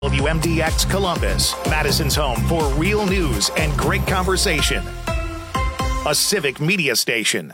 WMDX Columbus, Madison's home for real news and great conversation. A civic media station.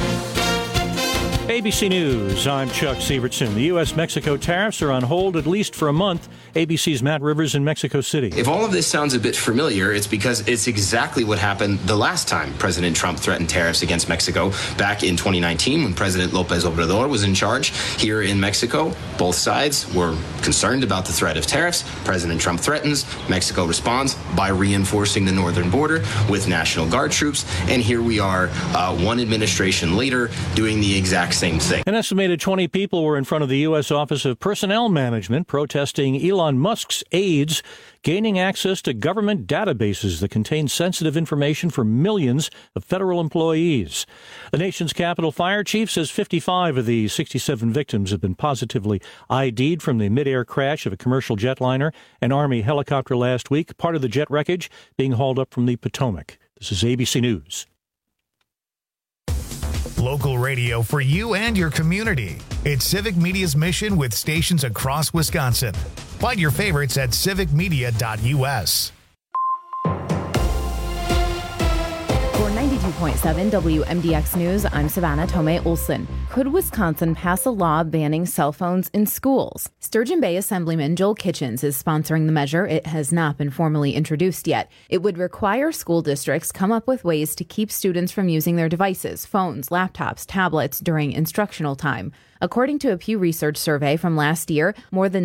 ABC News, I'm Chuck Sievertson. The U.S.-Mexico tariffs are on hold at least for a month. ABC's Matt Rivers in Mexico City. If all of this sounds a bit familiar, it's because it's exactly what happened the last time President Trump threatened tariffs against Mexico back in 2019 when President López Obrador was in charge here in Mexico. Both sides were concerned about the threat of tariffs. President Trump threatens. Mexico responds by reinforcing the northern border with National Guard troops. And here we are, one administration later, doing the exact same thing. An estimated 20 people were in front of the U.S. Office of Personnel Management protesting Elon Musk's aides gaining access to government databases that contain sensitive information for millions of federal employees. The nation's Capitol Fire Chief says 55 of the 67 victims have been positively ID'd from the mid-air crash of a commercial jetliner and Army helicopter last week, part of the jet wreckage being hauled up from the Potomac. This is ABC News. Local radio for you and your community. It's Civic Media's mission with stations across Wisconsin. Find your favorites at civicmedia.us. For 92.7 WMDX News, I'm Savannah Tomei Olson. Could Wisconsin pass a law banning cell phones in schools? Sturgeon Bay Assemblyman Joel Kitchens is sponsoring the measure. It has not been formally introduced yet. It would require school districts come up with ways to keep students from using their devices, phones, laptops, tablets during instructional time. According to a Pew Research survey from last year, more than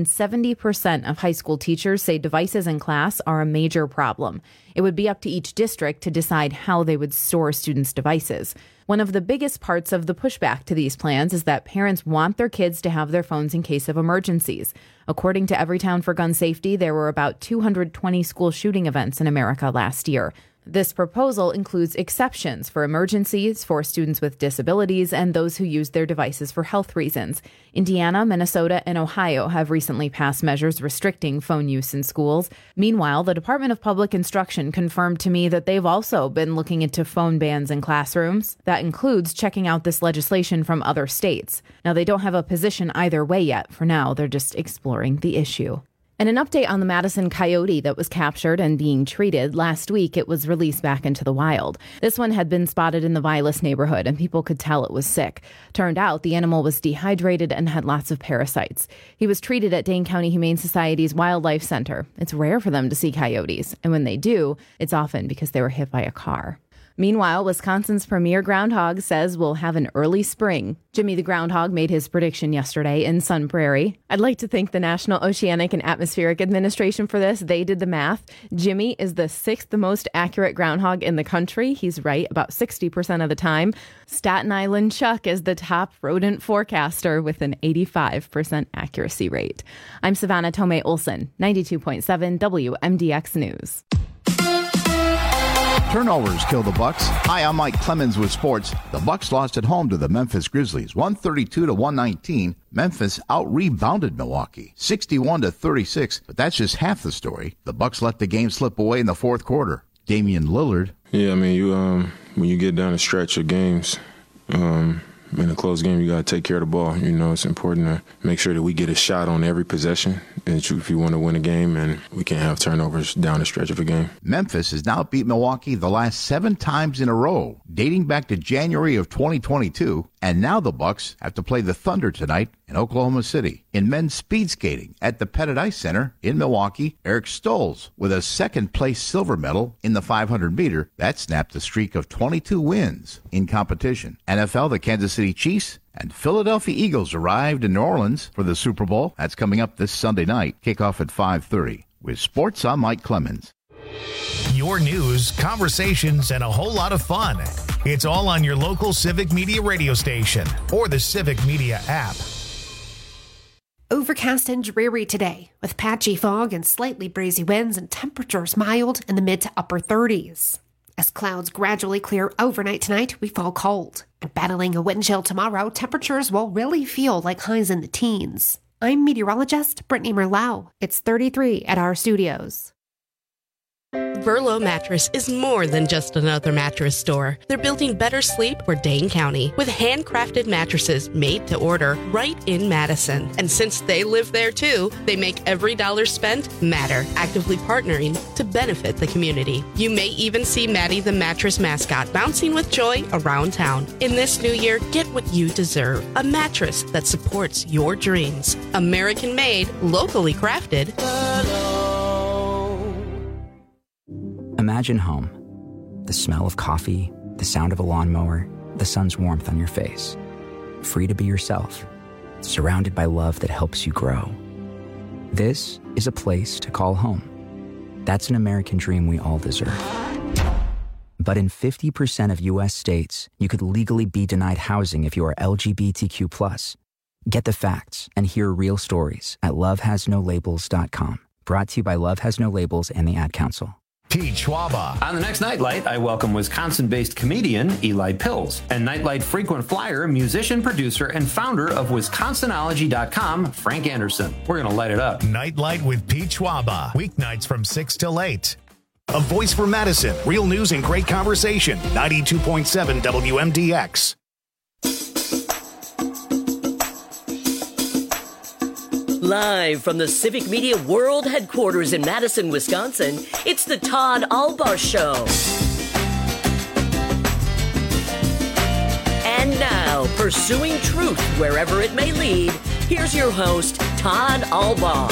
70% of high school teachers say devices in class are a major problem. It would be up to each district to decide how they would store students' devices. One of the biggest parts of the pushback to these plans is that parents want their kids to have their phones in case of emergencies. According to Everytown for Gun Safety, there were about 220 school shooting events in America last year. This proposal includes exceptions for emergencies, for students with disabilities, and those who use their devices for health reasons. Indiana, Minnesota, and Ohio have recently passed measures restricting phone use in schools. Meanwhile, the Department of Public Instruction confirmed to me that they've also been looking into phone bans in classrooms. That includes checking out this legislation from other states. Now, they don't have a position either way yet. For now, they're just exploring the issue. And an update on the Madison coyote that was captured and being treated. Last week, it was released back into the wild. This one had been spotted in the Vilas neighborhood, and people could tell it was sick. Turned out the animal was dehydrated and had lots of parasites. He was treated at Dane County Humane Society's Wildlife Center. It's rare for them to see coyotes, and when they do, it's often because they were hit by a car. Meanwhile, Wisconsin's premier groundhog says we'll have an early spring. Jimmy the Groundhog made his prediction yesterday in Sun Prairie. I'd like to thank the National Oceanic and Atmospheric Administration for this. They did the math. Jimmy is the 6th most accurate groundhog in the country. He's right about 60% of the time. Staten Island Chuck is the top rodent forecaster with an 85% accuracy rate. I'm Savannah Tomei Olson, 92.7 WMDX News. Turnovers kill the Bucks. Hi, I'm Mike Clemens with sports. The Bucks lost at home to the Memphis Grizzlies, 132-119. Memphis out-rebounded Milwaukee, 61-36. But that's just half the story. The Bucks let the game slip away in the fourth quarter. Damian Lillard. Yeah, I mean, you when you get down a stretch of games, in a close game, you got to take care of the ball. You know, it's important to make sure that we get a shot on every possession if you want to win a game, and we can't have turnovers down the stretch of a game. Memphis has now beat Milwaukee the last 7 times in a row, dating back to January of 2022, and now the Bucks have to play the Thunder tonight in Oklahoma City. In men's speed skating at the Pettit Ice Center in Milwaukee, Eric Stolz with a second-place silver medal in the 500-meter. That snapped a streak of 22 wins in competition. NFL, the Kansas City Chiefs and Philadelphia Eagles arrived in New Orleans for the Super Bowl. That's coming up this Sunday night. Kickoff at 5:30. With sports, I'm Mike Clemens. Your news, conversations, and a whole lot of fun. It's all on your local Civic Media radio station or the Civic Media app. Overcast and dreary today, with patchy fog and slightly breezy winds and temperatures mild in the mid to upper 30s. As clouds gradually clear overnight tonight, we fall cold. And battling a wind chill tomorrow, temperatures will really feel like highs in the teens. I'm meteorologist Brittany Merlau. It's 33 at our studios. Verlo Mattress is more than just another mattress store. They're building better sleep for Dane County with handcrafted mattresses made to order right in Madison. And since they live there too, they make every dollar spent matter, actively partnering to benefit the community. You may even see Maddie the mattress mascot bouncing with joy around town. In this new year, get what you deserve. A mattress that supports your dreams. American made, locally crafted. Imagine home. The smell of coffee, the sound of a lawnmower, the sun's warmth on your face. Free to be yourself, surrounded by love that helps you grow. This is a place to call home. That's an American dream we all deserve. But in 50% of U.S. states, you could legally be denied housing if you are LGBTQ+. Get the facts and hear real stories at lovehasnolabels.com. Brought to you by Love Has No Labels and the Ad Council. Pete Schwaba. On the next Nightlight, I welcome Wisconsin-based comedian Eli Pills and Nightlight frequent flyer, musician, producer, and founder of Wisconsinology.com, Frank Anderson. We're going to light it up. Nightlight with Pete Schwaba. Weeknights from 6 till 8. A voice for Madison. Real news and great conversation. 92.7 WMDX. Live from the Civic Media World Headquarters in Madison, Wisconsin, it's the Todd Albaugh Show. And now, pursuing truth wherever it may lead, here's your host, Todd Albaugh.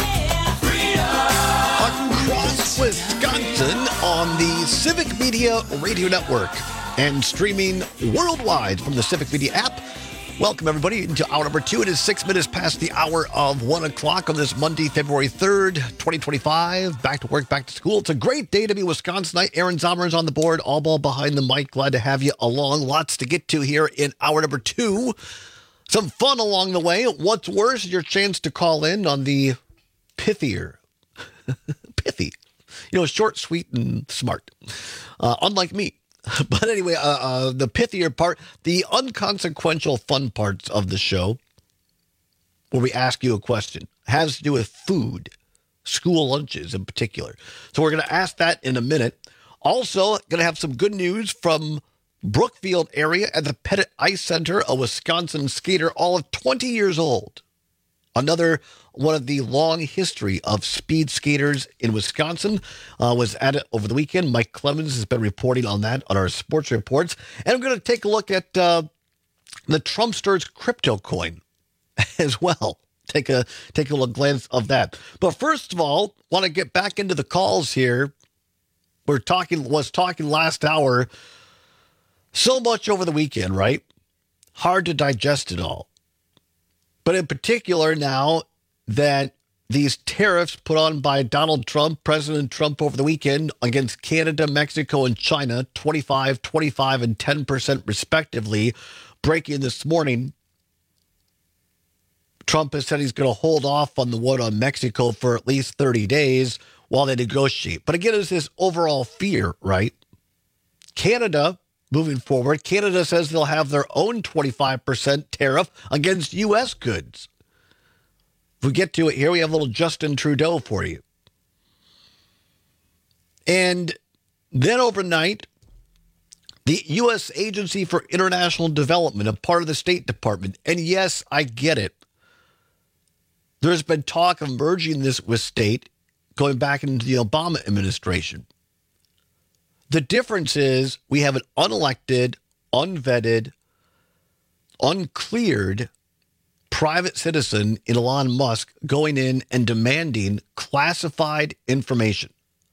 Across Wisconsin on the Civic Media Radio Network and streaming worldwide from the Civic Media app. Welcome, everybody, into hour number 2. It is 6 minutes past the hour of 1 o'clock on this Monday, February 3rd, 2025. Back to work, back to school. It's a great day to be Wisconsinite. Aaron Zomer is on the board, all ball behind the mic. Glad to have you along. Lots to get to here in hour number 2. Some fun along the way. What's worse, your chance to call in on the pithier. Pithy. You know, short, sweet, and smart. Unlike me. But anyway, the pithier part, the unconsequential fun parts of the show, where we ask you a question, has to do with food, school lunches in particular. So we're going to ask that in a minute. Also, going to have some good news from Brookfield area at the Pettit Ice Center, a Wisconsin skater, all of 20 years old. Another one of the long history of speed skaters in Wisconsin was at it over the weekend. Mike Clemens has been reporting on that on our sports reports. And I'm going to take a look at the Trumpster's crypto coin as well. Take a little glance of that. But first of all, want to get back into the calls here. Was talking last hour. So much over the weekend, right? Hard to digest it all. But in particular now that these tariffs put on by Donald Trump, President Trump over the weekend against Canada, Mexico, and China, 25, 25, and 10% respectively, breaking this morning. Trump has said he's going to hold off on the one on Mexico for at least 30 days while they negotiate. But again, it's this overall fear, right? Canada, moving forward, Canada says they'll have their own 25% tariff against U.S. goods. If we get to it here, we have a little Justin Trudeau for you. And then overnight, the U.S. Agency for International Development, a part of the State Department, and yes, I get it. There's been talk of merging this with state going back into the Obama administration. The difference is we have an unelected, unvetted, uncleared private citizen in Elon Musk going in and demanding classified information.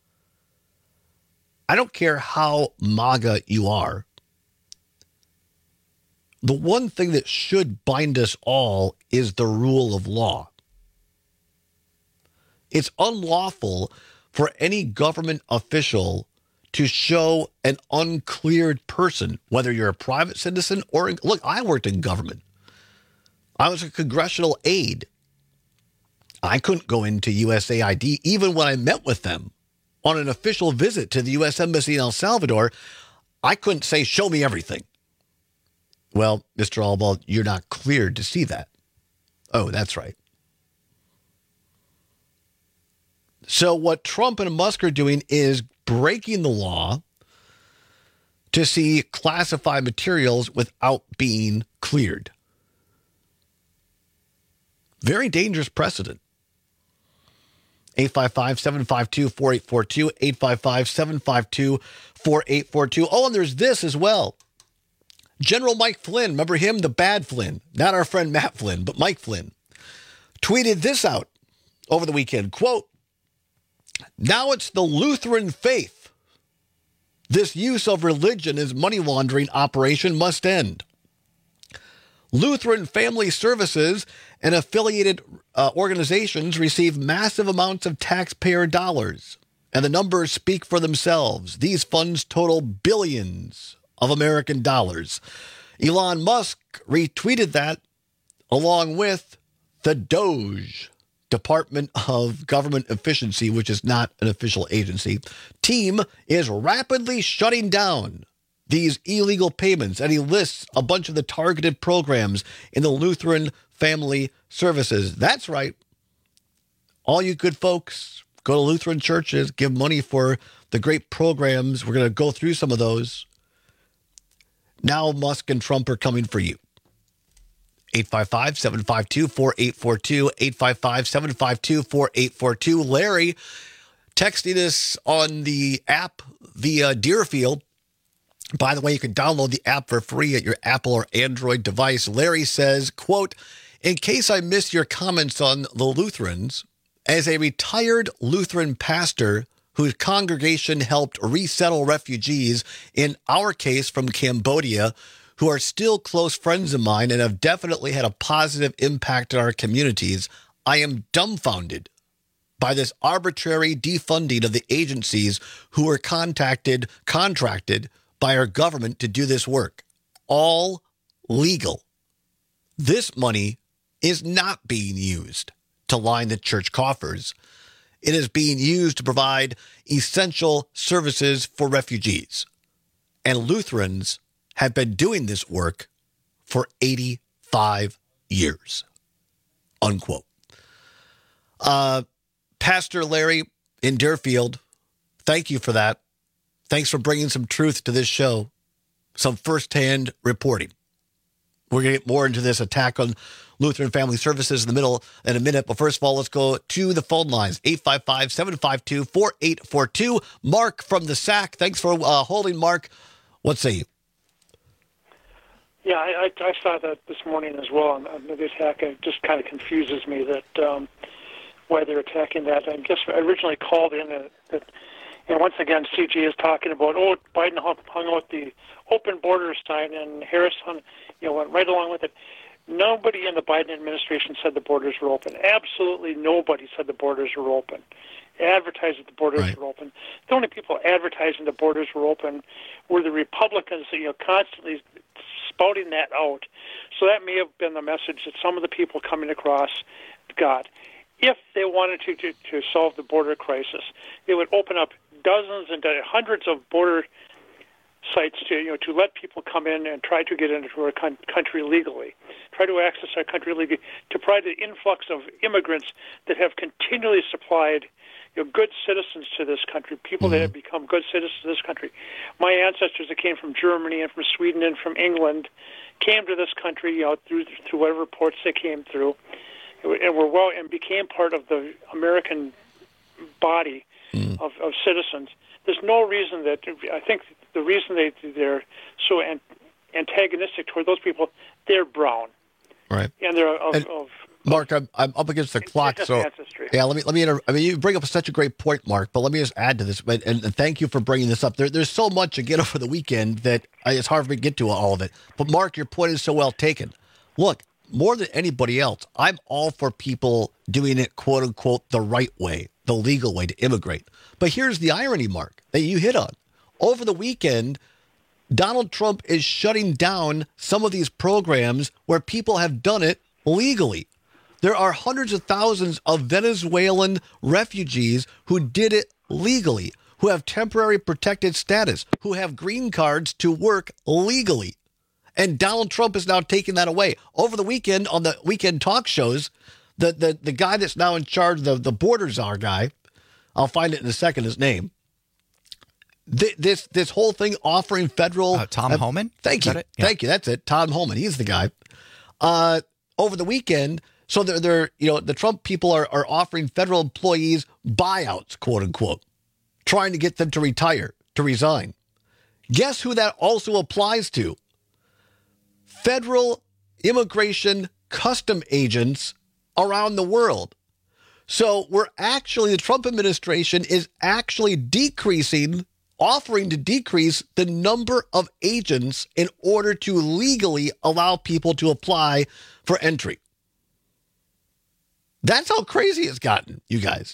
I don't care how MAGA you are. The one thing that should bind us all is the rule of law. It's unlawful for any government official to show an uncleared person, whether you're a private citizen or... Look, I worked in government. I was a congressional aide. I couldn't go into USAID even when I met with them on an official visit to the U.S. Embassy in El Salvador. I couldn't say, show me everything. Well, Mr. Albaugh, you're not cleared to see that. Oh, that's right. So what Trump and Musk are doing is breaking the law to see classified materials without being cleared. Very dangerous precedent. 855-752-4842, 855-752-4842. Oh, and there's this as well. General Mike Flynn, remember him? The bad Flynn, not our friend Matt Flynn, but Mike Flynn, tweeted this out over the weekend. Quote, "Now it's the Lutheran faith. This use of religion as money laundering operation must end. Lutheran Family Services and affiliated organizations receive massive amounts of taxpayer dollars, and the numbers speak for themselves. These funds total billions of American dollars." Elon Musk retweeted that along with the DOGE, Department of Government Efficiency, which is not an official agency, team is rapidly shutting down these illegal payments. And he lists a bunch of the targeted programs in the Lutheran Family Services. That's right. All you good folks, go to Lutheran churches, give money for the great programs. We're going to go through some of those. Now Musk and Trump are coming for you. 855-752-4842, 855-752-4842. Larry texting us on the app via Deerfield. By the way, you can download the app for free at your Apple or Android device. Larry says, quote, "In case I missed your comments on the Lutherans, as a retired Lutheran pastor whose congregation helped resettle refugees, in our case from Cambodia, who are still close friends of mine and have definitely had a positive impact on our communities, I am dumbfounded by this arbitrary defunding of the agencies who were contracted by our government to do this work. All legal. This money is not being used to line the church coffers. It is being used to provide essential services for refugees. And Lutherans have been doing this work for 85 years." Unquote. Pastor Larry in Deerfield, thank you for that. Thanks for bringing some truth to this show, some firsthand reporting. We're going to get more into this attack on Lutheran Family Services in a minute. But first of all, let's go to the phone lines. 855-752-4842. Mark from the SAC. Thanks for holding, Mark. What say you? Yeah, I saw that this morning as well. And the attack, it just kind of confuses me that why they're attacking that. I guess I originally called in that, and once again, CG is talking about, Biden hung out the open borders sign, and Harris went right along with it. Nobody in the Biden administration said the borders were open. Absolutely nobody said the borders were open. Advertised that the borders were open. The only people advertising the borders were open were the Republicans, constantly spouting that out. So that may have been the message that some of the people coming across got. If they wanted to solve the border crisis, they would open up dozens and hundreds of border sites to let people come in and try to get into our country legally, try to access our country legally, to provide the influx of immigrants that have continually supplied good citizens to this country, people that have become good citizens of this country. My ancestors that came from Germany and from Sweden and from England came to this country through whatever ports they came through, and became part of the American body of citizens. There's no reason that I think the reason they're so antagonistic toward those people, they're brown, right? And they're of Mark, I'm up against the clock, so ancestry. Yeah. Let me. You bring up such a great point, Mark. But let me just add to this, and thank you for bringing this up. There's so much again over the weekend that it's hard for me to get to all of it. But Mark, your point is so well taken. Look, more than anybody else, I'm all for people doing it, quote unquote, the right way, the legal way to immigrate. But here's the irony, Mark, that you hit on. Over the weekend, Donald Trump is shutting down some of these programs where people have done it legally. There are hundreds of thousands of Venezuelan refugees who did it legally, who have temporary protected status, who have green cards to work legally. And Donald Trump is now taking that away. Over the weekend, on the weekend talk shows, the guy that's now in charge, the border czar guy, I'll find it in a second, his name. This whole thing offering federal... Tom Homan? Thank you. Yeah. Thank you. That's it. Tom Homan. He's the guy. Over the weekend, so they're the Trump people are offering federal employees buyouts, quote unquote, trying to get them to retire, to resign. Guess who that also applies to? Federal immigration custom agents around the world. So the Trump administration is actually offering to decrease the number of agents in order to legally allow people to apply for entry. That's how crazy it's gotten, you guys.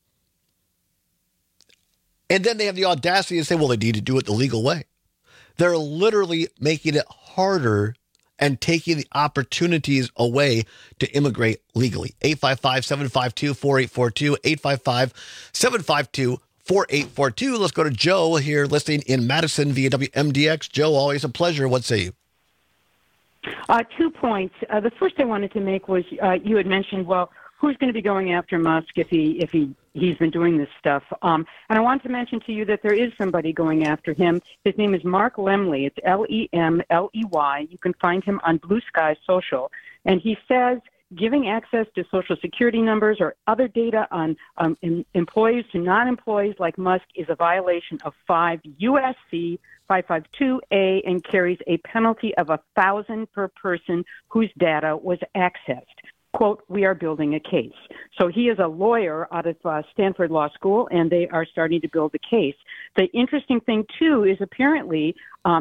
And then they have the audacity to say, well, they need to do it the legal way. They're literally making it harder and taking the opportunities away to immigrate legally. 855-752-4842, 855-752-4842. Let's go to Joe here listening in Madison via WMDX. Joe, always a pleasure. What say you? 2 points. The first I wanted to make was you had mentioned, well, who's going to be going after Musk if he's been doing this stuff? And I wanted to mention to you that there is somebody going after him. His name is Mark Lemley. It's Lemley. You can find him on Blue Sky Social. And he says giving access to Social Security numbers or other data on employees to non-employees like Musk is a violation of 5 U.S.C. 552A and carries a penalty of $1,000 per person whose data was accessed. Quote, we are building a case. So he is a lawyer out of Stanford Law School, and they are starting to build a case. The interesting thing, too, is apparently,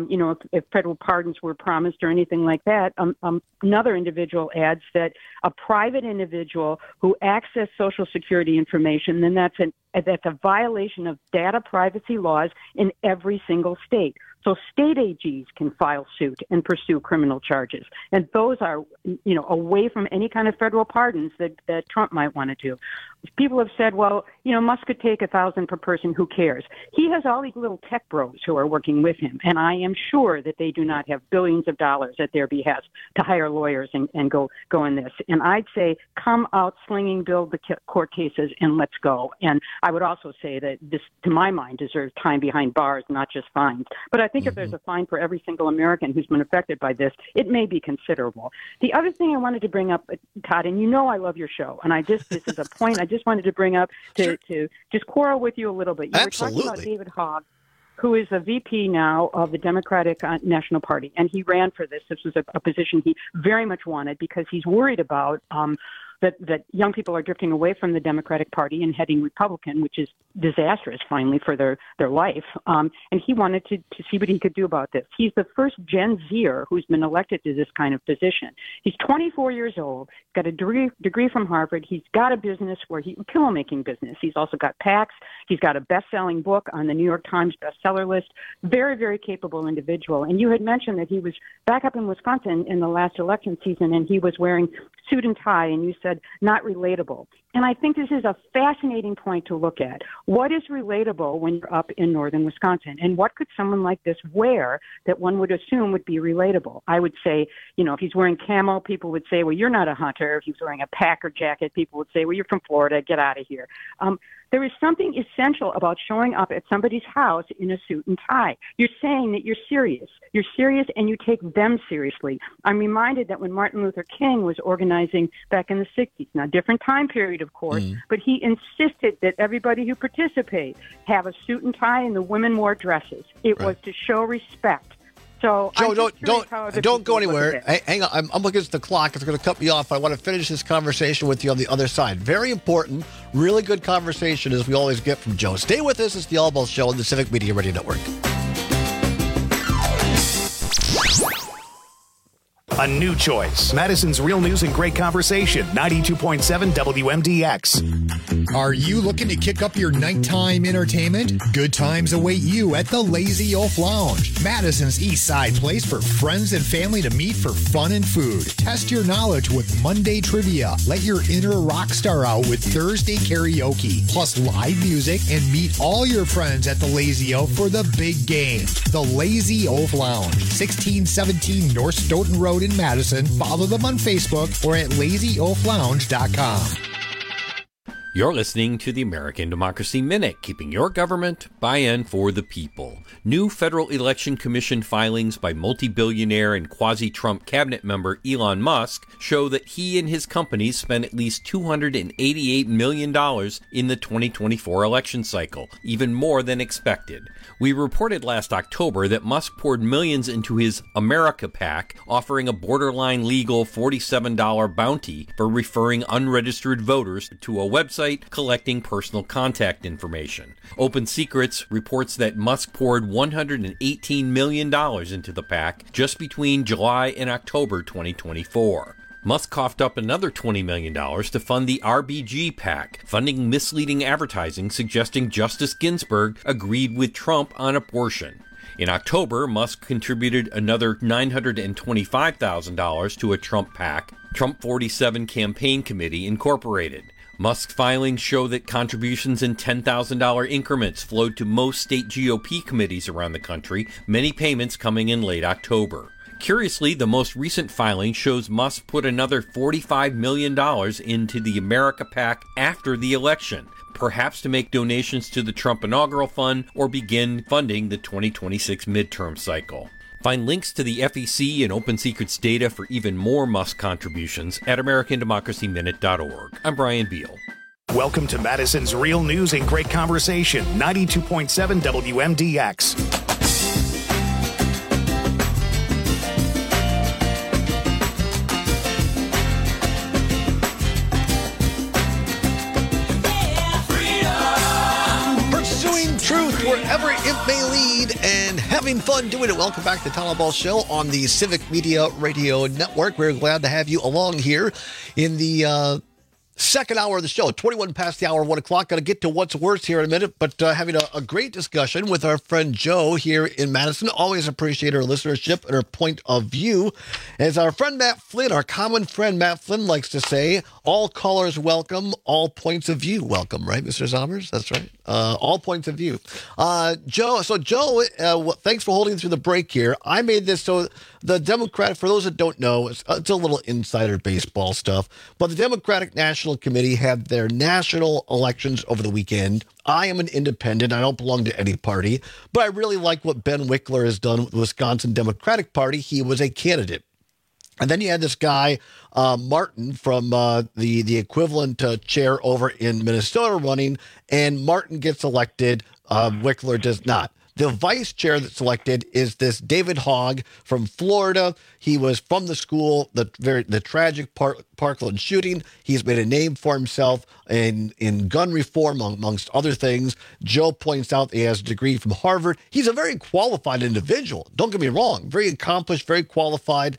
if federal pardons were promised or anything like that, another individual adds that a private individual who accessed Social Security information, then that's a violation of data privacy laws in every single state. So state AGs can file suit and pursue criminal charges. And those are, away from any kind of federal pardons that Trump might want to do. People have said, well, Musk could take $1,000 per person. Who cares? He has all these little tech bros who are working with him. And I am sure that they do not have billions of dollars at their behest to hire lawyers and go in this. And I'd say come out slinging, build the court cases, and let's go. And I would also say that this, to my mind, deserves time behind bars, not just fines. But I think if there's a fine for every single American who's been affected by this, it may be considerable. The other thing I wanted to bring up, Todd, and I love your show, and this is a point I just wanted to bring up to just quarrel with you a little bit. You were talking about David Hogg, who is a VP now of the Democratic National Party, and he ran for this. This was a position he very much wanted because he's worried about that young people are drifting away from the Democratic Party and heading Republican, which is disastrous, finally, for their life. And he wanted to see what he could do about this. He's the first Gen Zer who's been elected to this kind of position. He's 24 years old, got a degree from Harvard. He's got a business pillow-making business. He's also got PACs. He's got a best-selling book on the New York Times bestseller list. Very, very capable individual. And you had mentioned that he was back up in Wisconsin in the last election season, and he was wearing suit and tie, and you said not relatable. And I think this is a fascinating point to look at. What is relatable when you're up in northern Wisconsin? And what could someone like this wear that one would assume would be relatable? I would say, if he's wearing camo, people would say, well, you're not a hunter. If he's wearing a Packer jacket, people would say, well, you're from Florida. Get out of here. There is something essential about showing up at somebody's house in a suit and tie. You're saying that you're serious. You're serious and you take them seriously. I'm reminded that when Martin Luther King was organizing back in the 60s, now different time period, of course, but he insisted that everybody who participated have a suit and tie and the women wore dresses. It was to show respect. So Joe, don't go anywhere. Hang on. I'm looking at the clock. It's going to cut me off. I want to finish this conversation with you on the other side. Very important, really good conversation as we always get from Joe. Stay with us. It's the All Balls Show on the Civic Media Radio Network. A new choice. Madison's Real News and Great Conversation. 92.7 WMDX. Are you looking to kick up your nighttime entertainment? Good times await you at the Lazy Oaf Lounge, Madison's East Side place for friends and family to meet for fun and food. Test your knowledge with Monday trivia. Let your inner rock star out with Thursday karaoke, plus live music, and meet all your friends at the Lazy Oaf for the big game. The Lazy Oaf Lounge, 1617 North Stoughton Road in Madison. Follow them on Facebook or at lazyoaflounge.com. You're listening to the American Democracy Minute, keeping your government by and for the people. New Federal Election Commission filings by multi-billionaire and quasi-Trump cabinet member Elon Musk show that he and his companies spent at least $288 million in the 2024 election cycle, even more than expected. We reported last October that Musk poured millions into his America PAC, offering a borderline legal $47 bounty for referring unregistered voters to a website collecting personal contact information. Open Secrets reports that Musk poured $118 million into the PAC just between July and October 2024. Musk coughed up another $20 million to fund the RBG PAC, funding misleading advertising suggesting Justice Ginsburg agreed with Trump on abortion. In October, Musk contributed another $925,000 to a Trump PAC, Trump 47 Campaign Committee Incorporated. Musk's filings show that contributions in $10,000 increments flowed to most state GOP committees around the country, many payments coming in late October. Curiously, the most recent filing shows Musk put another $45 million into the America PAC after the election, perhaps to make donations to the Trump Inaugural Fund or begin funding the 2026 midterm cycle. Find links to the FEC and Open Secrets data for even more Musk contributions at AmericanDemocracyMinute.org. I'm Brian Beal. Welcome to Madison's Real News and Great Conversation, 92.7 WMDX. Truth wherever it may lead and having fun doing it. Welcome back to the Town Hall Show on the Civic Media Radio Network. We're glad to have you along here in the second hour of the show, 21 past the hour, 1 o'clock. Got to get to what's worse here in a minute, but having a great discussion with our friend Joe here in Madison. Always appreciate her listenership and her point of view. As our friend Matt Flynn, our common friend Matt Flynn likes to say, all callers welcome, all points of view welcome, right, Mr. Zommers? That's right. All points of view. Joe, thanks for holding through the break here. I made this so the Democratic, for those that don't know, it's a little insider baseball stuff, but the Democratic National Committee had their national elections over the weekend. I am an independent. I don't belong to any party, but I really like what Ben Wickler has done with the Wisconsin Democratic Party. He was a candidate. And then you had this guy, Martin, from the equivalent chair over in Minnesota running, and Martin gets elected. Wickler does not. The vice chair that's elected is this David Hogg from Florida. He was from the school, the tragic Parkland shooting. He's made a name for himself in gun reform, amongst other things. Joe points out he has a degree from Harvard. He's a very qualified individual. Don't get me wrong. Very accomplished, very qualified.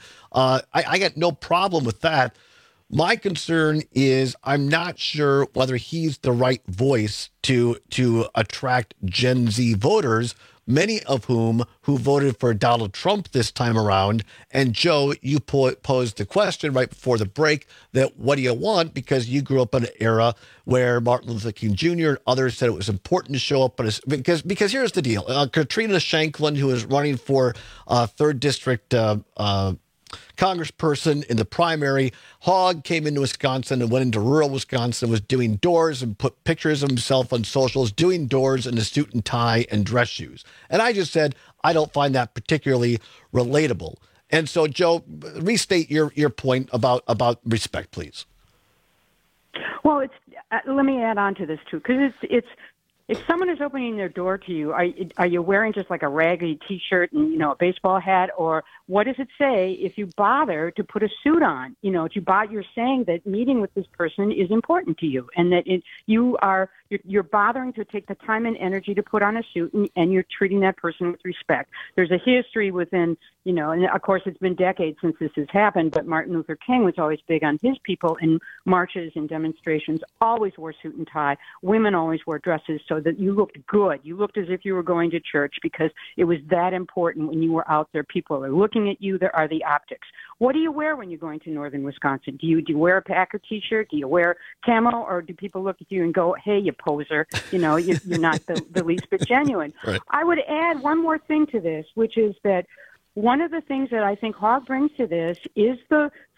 I got no problem with that. My concern is I'm not sure whether he's the right voice to attract Gen Z voters, many of who voted for Donald Trump this time around. And Joe, you posed the question right before the break that what do you want? Because you grew up in an era where Martin Luther King Jr. and others said it was important to show up. Because here's the deal. Katrina Shanklin, who is running for 3rd District congressperson in the primary. Hogg came into Wisconsin and went into rural Wisconsin, was doing doors and put pictures of himself on socials, doing doors in a suit and tie and dress shoes. And I just said, I don't find that particularly relatable. And so, Joe, restate your point about respect, please. Well, let me add on to this, too, because it's if someone is opening their door to you, are you wearing just like a raggedy T-shirt and, a baseball hat? Or what does it say if you bother to put a suit on? You're saying that meeting with this person is important to you and that you're bothering to take the time and energy to put on a suit and you're treating that person with respect. There's a history within, and of course it's been decades since this has happened, but Martin Luther King was always big on his people in marches and demonstrations, always wore suit and tie. Women always wore dresses so that you looked good. You looked as if you were going to church because it was that important when you were out there. People are looking at you. There are the optics. What do you wear when you're going to northern Wisconsin? Do you wear a Packer T-shirt? Do you wear camo? Or do people look at you and go, hey, you poser, you're not the least bit genuine. Right. I would add one more thing to this, which is that one of the things that I think Hogg brings to this is the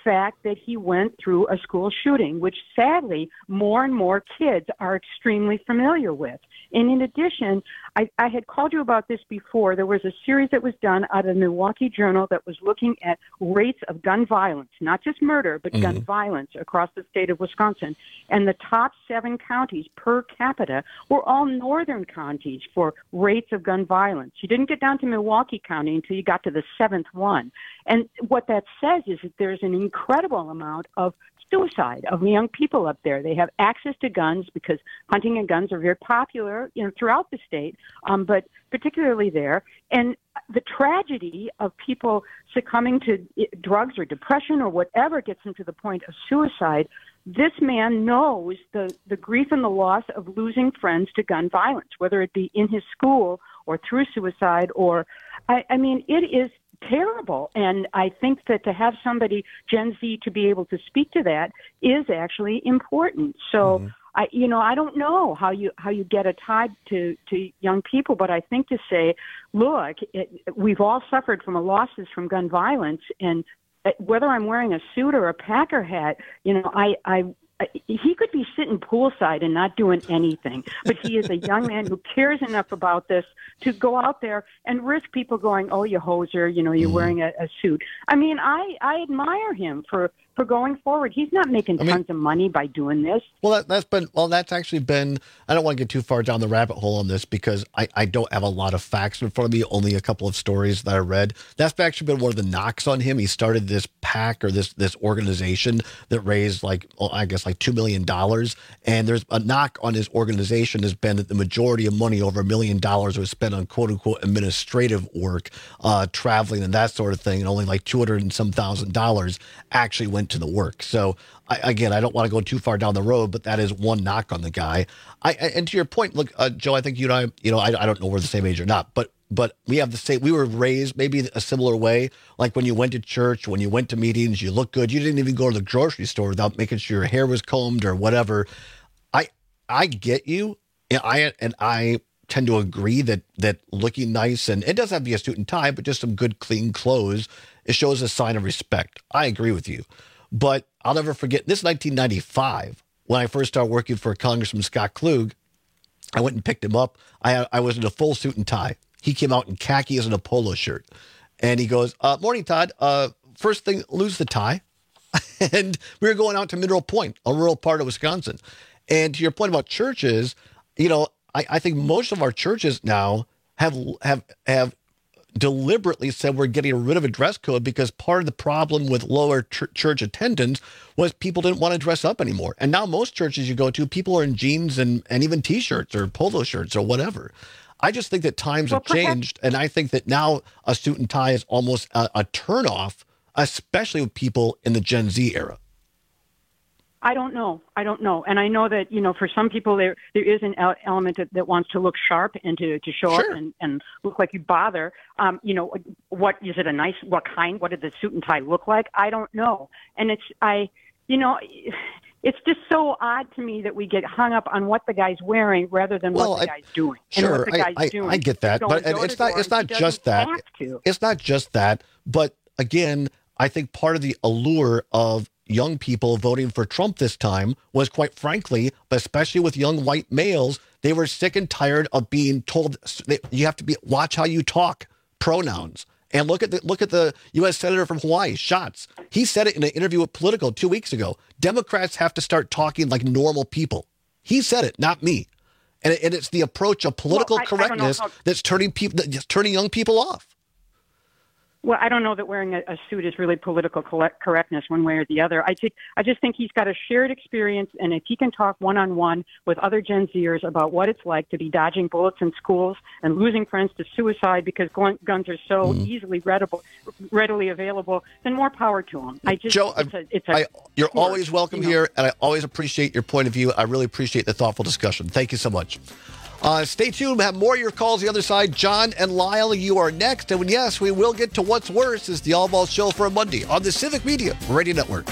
fact that he went through a school shooting, which sadly more and more kids are extremely familiar with. And in addition, I had called you about this before. There was a series that was done out of the Milwaukee Journal that was looking at rates of gun violence, not just murder, but gun violence across the state of Wisconsin. And the top 7 counties per capita were all northern counties for rates of gun violence. You didn't get down to Milwaukee County until you got to the 7th one. And what that says is that there's an incredible amount of suicide of young people up there. They have access to guns because hunting and guns are very popular, throughout the state, but particularly there. And the tragedy of people succumbing to drugs or depression or whatever gets them to the point of suicide, this man knows the grief and the loss of losing friends to gun violence, whether it be in his school or through suicide or, I mean, it is terrible. And I think that to have somebody, Gen Z, to be able to speak to that is actually important. So I don't know how you get a tie to young people, but I think to say, look, we've all suffered from losses from gun violence, and whether I'm wearing a suit or a Packer hat, he could be sitting poolside and not doing anything, but he is a young man who cares enough about this to go out there and risk people going, oh, you hoser, you're wearing a suit. I mean, I admire him for going forward. He's not making tons of money by doing this. Well, that's actually been, I don't want to get too far down the rabbit hole on this because I don't have a lot of facts in front of me, only a couple of stories that I read. That's actually been one of the knocks on him. He started this PAC or this organization that raised like $2 million. And there's a knock on his organization has been that the majority of money, over $1 million, was spent on quote unquote administrative work, traveling and that sort of thing. And only like $200 and some thousand actually went to the work. So I don't want to go too far down the road, but that is one knock on the guy. And to your point, look, Joe, I think you and I don't know we're the same age or not, but we have the same, we were raised maybe a similar way. Like when you went to church, when you went to meetings, you looked good. You didn't even go to the grocery store without making sure your hair was combed or whatever. I get you. And I tend to agree that looking nice, and it doesn't have to be a suit and tie, but just some good, clean clothes, it shows a sign of respect. I agree with you. But I'll never forget, this 1995, when I first started working for Congressman Scott Klug, I went and picked him up. I was in a full suit and tie. He came out in khakis and a polo shirt. And he goes, morning, Todd. First thing, lose the tie. And we were going out to Mineral Point, a rural part of Wisconsin. And to your point about churches, I think most of our churches now have deliberately said we're getting rid of a dress code because part of the problem with lower church attendance was people didn't want to dress up anymore. And now most churches you go to, people are in jeans and even T-shirts or polo shirts or whatever. I just think that times have changed, and I think that now a suit and tie is almost a turnoff, especially with people in the Gen Z era. I don't know. And I know that, for some people there is an element that wants to look sharp and to show up and look like you bother. What is it what did the suit and tie look like? I don't know. And it's just so odd to me that we get hung up on what the guy's wearing rather than what the guy's doing. Sure, and what the guy's doing. I get that, but it's not just that. It's not just that. But again, I think part of the allure of young people voting for Trump this time was, quite frankly, especially with young white males, they were sick and tired of being told you have to watch how you talk, pronouns. And look at the U.S. Senator from Hawaii, Schatz. He said it in an interview with Politico 2 weeks ago. Democrats have to start talking like normal people. He said it, not me. And it's the approach of political correctness that's turning young people off. Well, I don't know that wearing a suit is really political correctness one way or the other. I just think he's got a shared experience, and if he can talk one-on-one with other Gen Zers about what it's like to be dodging bullets in schools and losing friends to suicide because guns are so easily readily available, then more power to him. Joe, you're always welcome here, and I always appreciate your point of view. I really appreciate the thoughtful discussion. Thank you so much. Stay tuned. We'll have more of your calls the other side. John and Lyle, you are next. And yes, we will get to what's worse is the All Balls Show for a Monday on the Civic Media Radio Network.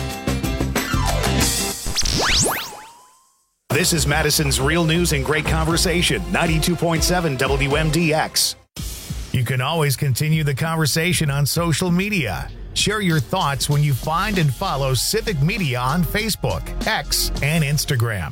This is Madison's Real News and Great Conversation, 92.7 WMDX. You can always continue the conversation on social media. Share your thoughts when you find and follow Civic Media on Facebook, X, and Instagram.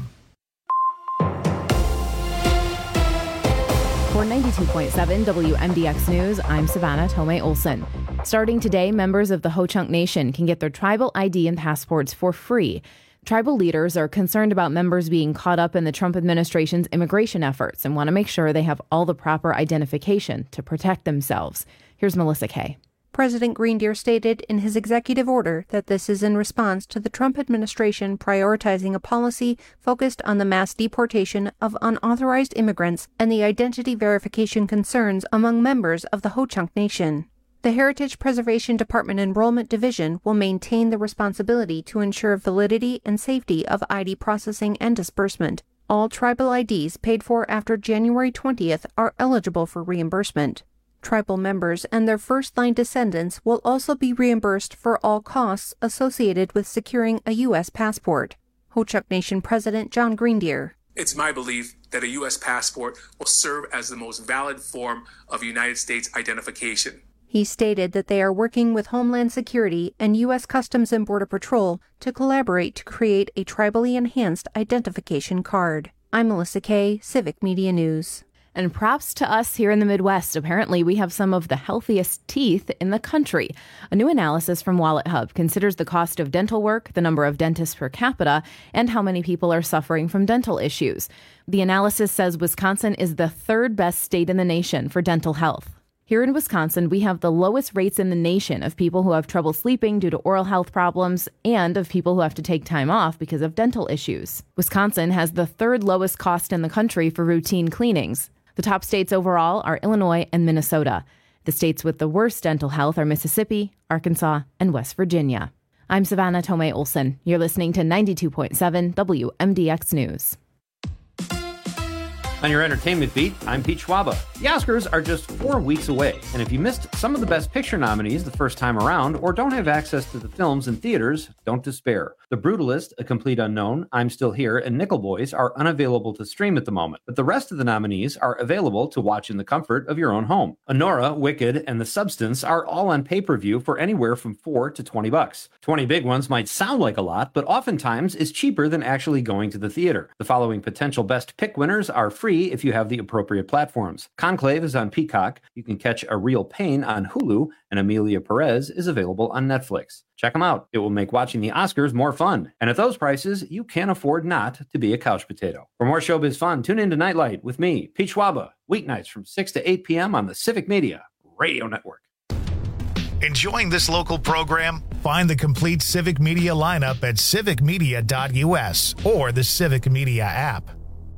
For 92.7 WMDX News, I'm Savannah Tomei Olson. Starting today, members of the Ho-Chunk Nation can get their tribal ID and passports for free. Tribal leaders are concerned about members being caught up in the Trump administration's immigration efforts and want to make sure they have all the proper identification to protect themselves. Here's Melissa Kay. President Greendeer stated in his executive order that this is in response to the Trump administration prioritizing a policy focused on the mass deportation of unauthorized immigrants and the identity verification concerns among members of the Ho-Chunk Nation. The Heritage Preservation Department Enrollment Division will maintain the responsibility to ensure validity and safety of ID processing and disbursement. All tribal IDs paid for after January 20th are eligible for reimbursement. Tribal members and their first-line descendants will also be reimbursed for all costs associated with securing a U.S. passport. Ho-Chunk Nation President John Greendeer. It's my belief that a U.S. passport will serve as the most valid form of United States identification. He stated that they are working with Homeland Security and U.S. Customs and Border Patrol to collaborate to create a tribally enhanced identification card. I'm Melissa Kay, Civic Media News. And props to us here in the Midwest. Apparently, we have some of the healthiest teeth in the country. A new analysis from WalletHub considers the cost of dental work, the number of dentists per capita, and how many people are suffering from dental issues. The analysis says Wisconsin is the third best state in the nation for dental health. Here in Wisconsin, we have the lowest rates in the nation of people who have trouble sleeping due to oral health problems and of people who have to take time off because of dental issues. Wisconsin has the third lowest cost in the country for routine cleanings. The top states overall are Illinois and Minnesota. The states with the worst dental health are Mississippi, Arkansas, and West Virginia. I'm Savannah Tomei Olson. You're listening to 92.7 WMDX News. On your entertainment beat, I'm Pete Schwaba. The Oscars are just 4 weeks away, and if you missed some of the Best Picture nominees the first time around or don't have access to the films in theaters, don't despair. The Brutalist, A Complete Unknown, I'm Still Here, and Nickel Boys are unavailable to stream at the moment, but the rest of the nominees are available to watch in the comfort of your own home. Anora, Wicked, and The Substance are all on pay-per-view for anywhere from $4 to $20. 20 big ones might sound like a lot, but oftentimes is cheaper than actually going to the theater. The following potential Best Pick winners are free if you have the appropriate platforms. Conclave is on Peacock. You can catch A Real Pain on Hulu, and Amelia Perez is available on Netflix. Check them out. It will make watching the Oscars more fun. And at those prices, you can't afford not to be a couch potato. For more showbiz fun, tune in to Nightlight with me, Pete Schwaba, weeknights from 6 to 8 p.m. on the Civic Media Radio Network. Enjoying this local program? Find the complete Civic Media lineup at civicmedia.us or the Civic Media app.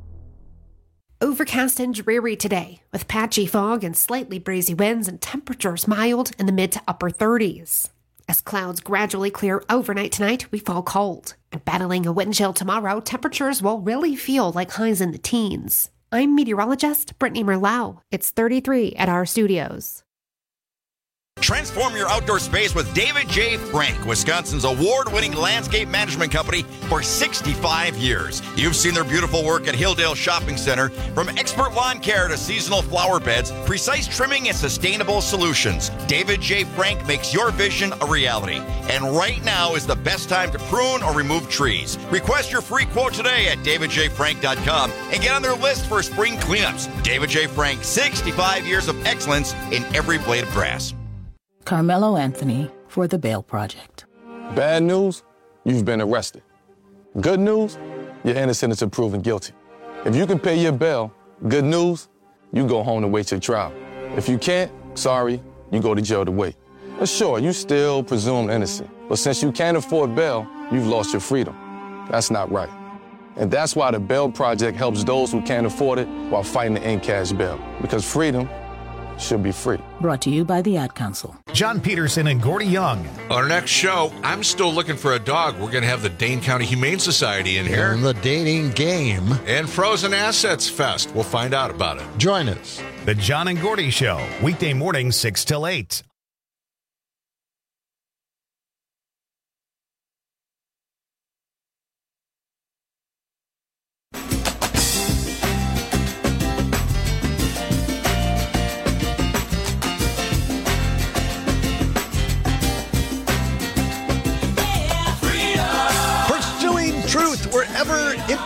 Overcast and dreary today, with patchy fog and slightly breezy winds and temperatures mild in the mid to upper 30s. As clouds gradually clear overnight tonight, we fall cold. And battling a wind chill tomorrow, temperatures will really feel like highs in the teens. I'm meteorologist Brittany Merlau. It's 33 at our studios. Transform your outdoor space with David J. Frank, Wisconsin's award-winning landscape management company for 65 years. You've seen their beautiful work at Hilldale Shopping Center. From expert lawn care to seasonal flower beds, precise trimming and sustainable solutions, David J. Frank makes your vision a reality. And right now is the best time to prune or remove trees. Request your free quote today at davidjfrank.com and get on their list for spring cleanups. David J. Frank, 65 years of excellence in every blade of grass. Carmelo Anthony for the Bail Project. Bad news, you've been arrested. Good news, you're innocent until proven guilty. If you can pay your bail, good news, you go home to wait your trial. If you can't, sorry, you go to jail to wait. But sure, you still presumed innocent. But since you can't afford bail, you've lost your freedom. That's not right. And that's why the Bail Project helps those who can't afford it while fighting to end cash bail. Because freedom should be free. Brought to you by the Ad Council. John Peterson and Gordy Young. On our next show, I'm still looking for a dog. We're going to have the Dane County Humane Society in here. And the dating game. And Frozen Assets Fest. We'll find out about it. Join us. The John and Gordy Show, weekday mornings 6 till 8.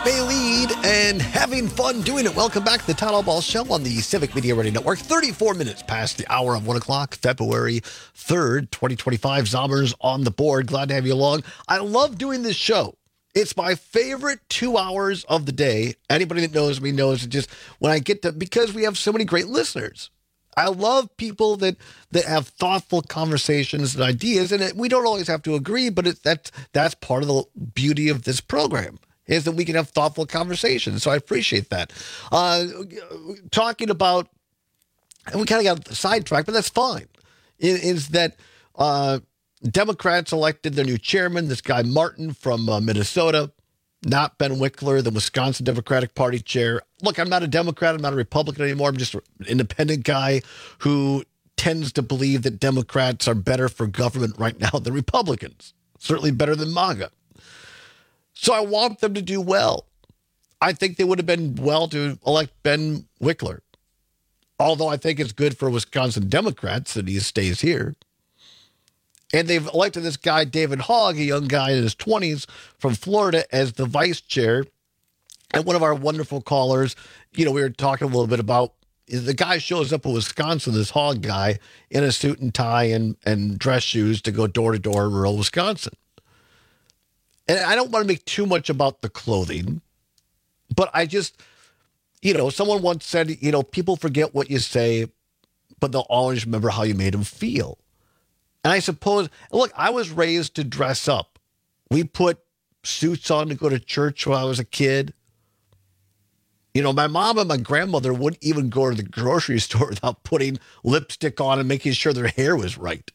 may lead and having fun doing it. Welcome back to the Todd Albaugh Show on the Civic Media Radio Network. 34 minutes past the hour of 1 o'clock, February 3rd, 2025. Zombers on the board. Glad to have you along. I love doing this show. It's my favorite 2 hours of the day. Anybody that knows me knows it just when I get to, because we have so many great listeners. I love people that have thoughtful conversations and ideas, and we don't always have to agree, but that's part of the beauty of this program, is that we can have thoughtful conversations. So I appreciate that. Talking about, and we kind of got sidetracked, but that's fine, is that Democrats elected their new chairman, this guy Martin from Minnesota, not Ben Wickler, the Wisconsin Democratic Party chair. Look, I'm not a Democrat. I'm not a Republican anymore. I'm just an independent guy who tends to believe that Democrats are better for government right now than Republicans. Certainly better than MAGA. So I want them to do well. I think they would have been well to elect Ben Wickler. Although I think it's good for Wisconsin Democrats that he stays here. And they've elected this guy, David Hogg, a young guy in his 20s from Florida, as the vice chair. And one of our wonderful callers, we were talking a little bit about, the guy shows up in Wisconsin, this Hogg guy, in a suit and tie and dress shoes to go door to door in rural Wisconsin. And I don't want to make too much about the clothing, but I just, someone once said, people forget what you say, but they'll always remember how you made them feel. And I suppose, look, I was raised to dress up. We put suits on to go to church when I was a kid. My mom and my grandmother wouldn't even go to the grocery store without putting lipstick on and making sure their hair was right.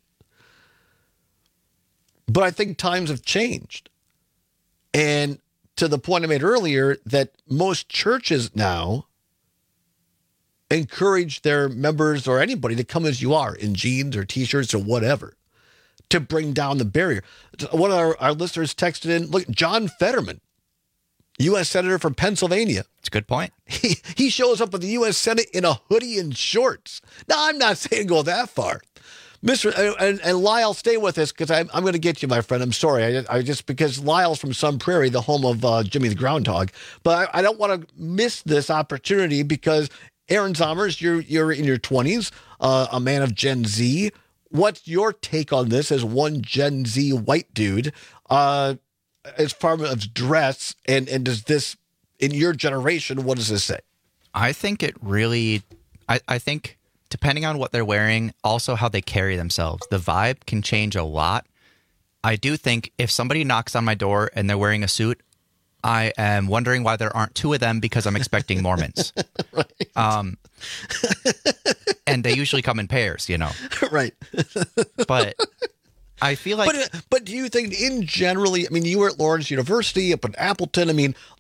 But I think times have changed. And to the point I made earlier, that most churches now encourage their members or anybody to come as you are, in jeans or T-shirts or whatever, to bring down the barrier. One of our listeners texted in, look, John Fetterman, U.S. Senator from Pennsylvania. That's a good point. He shows up at the U.S. Senate in a hoodie and shorts. Now, I'm not saying go that far. And Lyle, stay with us, because I'm going to get you, my friend. I'm sorry. I just, because Lyle's from Sun Prairie, the home of Jimmy the Groundhog. But I don't want to miss this opportunity, because Aaron Zommers, you're in your 20s, a man of Gen Z. What's your take on this as one Gen Z white dude, as far as dress, and does this, in your generation, what does this say? I think it really, I think depending on what they're wearing, also how they carry themselves, the vibe can change a lot. I do think if somebody knocks on my door and they're wearing a suit, I am wondering why there aren't two of them, because I'm expecting Mormons. Right. And they usually come in pairs, Right. But I feel like... But do you think in generally, you were at Lawrence University, up in Appleton,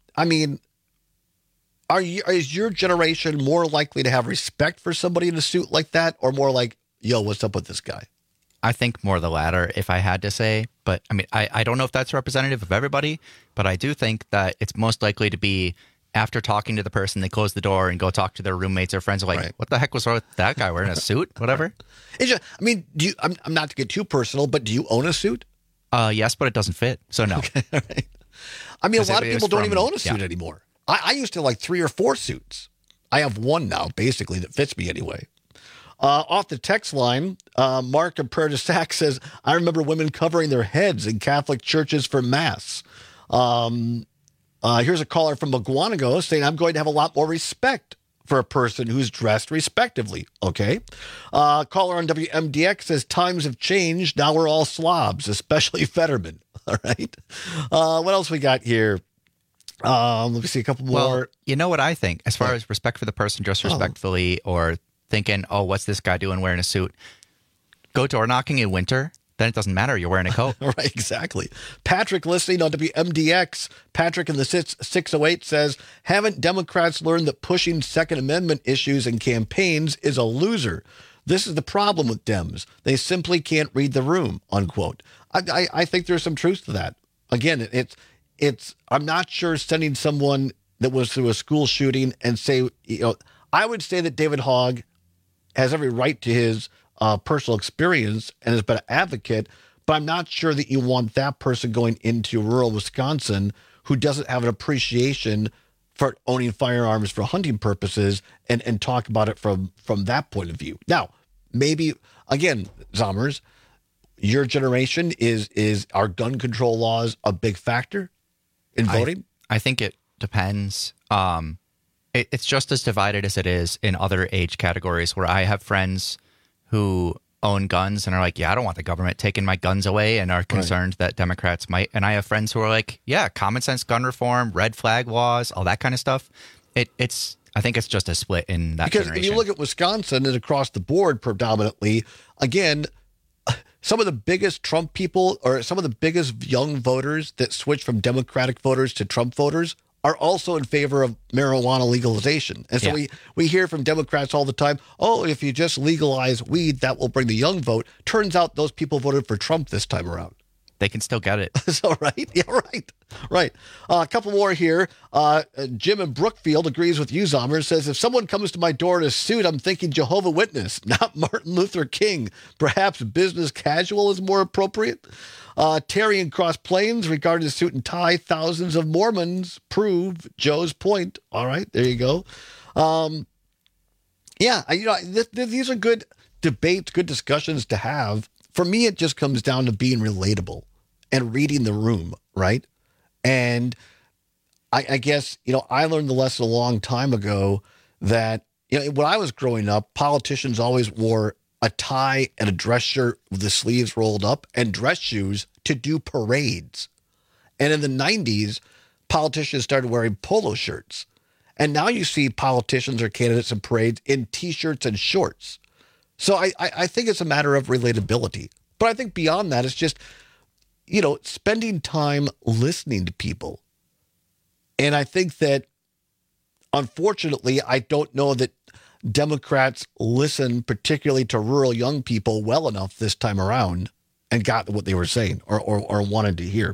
is your generation more likely to have respect for somebody in a suit like that, or more like, yo, what's up with this guy? I think more the latter, if I had to say. But I don't know if that's representative of everybody, but I do think that it's most likely to be after talking to the person, they close the door and go talk to their roommates or friends. Like, What the heck was wrong with that guy wearing a suit? Whatever. Do you? I'm not to get too personal, but do you own a suit? Yes, but it doesn't fit, so no. Okay, all right. A lot of people don't even own a suit anymore. I used to like 3 or 4 suits. I have one now, basically, that fits me anyway. Off the text line, Mark in Prairie du Sac says, I remember women covering their heads in Catholic churches for Mass. Here's a caller from Maguanago saying, I'm going to have a lot more respect for a person who's dressed respectively. Okay. Caller on WMDX says, times have changed. Now we're all slobs, especially Fetterman. All right. What else we got here? Let me see a couple more. Well, you know what I think, as far as respect for the person dressed respectfully, or thinking, oh, what's this guy doing wearing a suit? Go door knocking in winter, then it doesn't matter. You're wearing a coat. Right, exactly. Patrick listening on WMDX. Patrick in the 608 says, haven't Democrats learned that pushing Second Amendment issues in campaigns is a loser? This is the problem with Dems. They simply can't read the room, unquote. I think there's some truth to that. Again, it's I'm not sure sending someone that was through a school shooting and say, I would say that David Hogg has every right to his personal experience and has been an advocate, but I'm not sure that you want that person going into rural Wisconsin who doesn't have an appreciation for owning firearms for hunting purposes and talk about it from that point of view. Now, maybe, again, Zommers, your generation is our gun control laws a big factor in voting? I think it depends. It's just as divided as it is in other age categories where I have friends who own guns and are like, yeah, I don't want the government taking my guns away, and are concerned that Democrats might. And I have friends who are like, yeah, common sense gun reform, red flag laws, all that kind of stuff. I think it's just a split in that because generation. If you look at Wisconsin and across the board predominantly, again, some of the biggest Trump people or some of the biggest young voters that switch from Democratic voters to Trump voters are also in favor of marijuana legalization. And so we hear from Democrats all the time, oh, if you just legalize weed, that will bring the young vote. Turns out those people voted for Trump this time around. They can still get it. So, right? Yeah, right. A couple more here. Jim in Brookfield agrees with you, Zomer. Says, if someone comes to my door in a suit, I'm thinking Jehovah's Witness, not Martin Luther King. Perhaps business casual is more appropriate. Terry in Cross Plains, regarding the suit and tie, thousands of Mormons prove Joe's point. All right, there you go. These are good debates, good discussions to have. For me, it just comes down to being relatable and reading the room, right? And I guess, I learned the lesson a long time ago that, when I was growing up, politicians always wore a tie and a dress shirt with the sleeves rolled up and dress shoes to do parades. And in the 90s, politicians started wearing polo shirts. And now you see politicians or candidates in parades in T-shirts and shorts. So I think it's a matter of relatability. But I think beyond that, it's just, spending time listening to people. And I think that, unfortunately, I don't know that Democrats listen particularly to rural young people well enough this time around and got what they were saying or wanted to hear.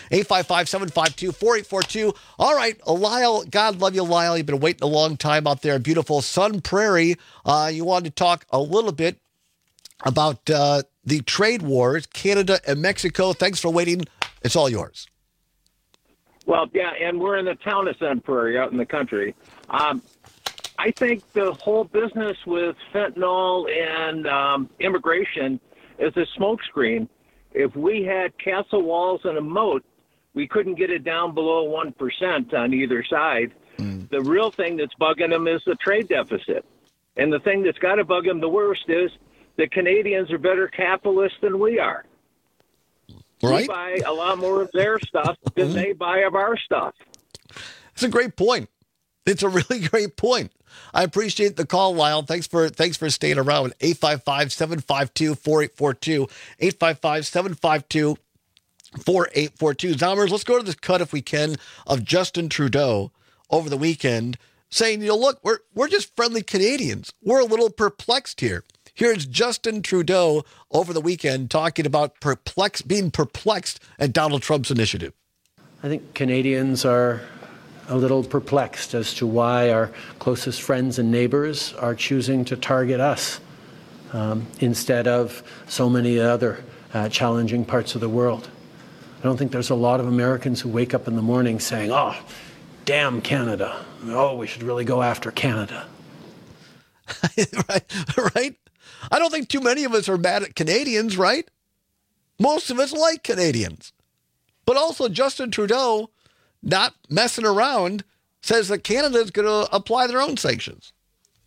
855-752-4842. All right, Lyle, God love you, Lyle. You've been waiting a long time out there in beautiful Sun Prairie. You wanted to talk a little bit about the trade wars, Canada and Mexico. Thanks for waiting. It's all yours. Well, yeah, and we're in the town of Sun Prairie out in the country. I think the whole business with fentanyl and immigration is a smokescreen. If we had castle walls and a moat, we couldn't get it down below 1% on either side. The real thing that's bugging them is the trade deficit. And the thing that's got to bug them the worst is the Canadians are better capitalists than we are. Right. We buy a lot more of their stuff than they buy of our stuff. It's a great point. It's a really great point. I appreciate the call, Lyle. Thanks for staying around. 855-752-4842. 855-752-4842. Zommers, let's go to this cut, if we can, of Justin Trudeau over the weekend saying, look, we're just friendly Canadians. We're a little perplexed here. Here's Justin Trudeau over the weekend talking about being perplexed at Donald Trump's initiative. I think Canadians are a little perplexed as to why our closest friends and neighbors are choosing to target us instead of so many other challenging parts of the world. I don't think there's a lot of Americans who wake up in the morning saying, oh, damn Canada. Oh, we should really go after Canada. Right? I don't think too many of us are mad at Canadians, right? Most of us like Canadians. But also Justin Trudeau, not messing around, says that Canada is going to apply their own sanctions.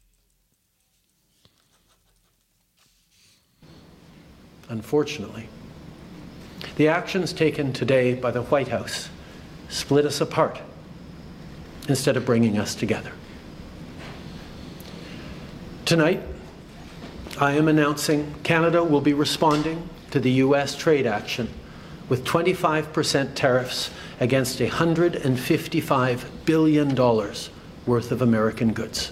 Unfortunately, the actions taken today by the White House split us apart instead of bringing us together. Tonight, I am announcing Canada will be responding to the U.S. trade action with 25% tariffs against $155 billion worth of American goods.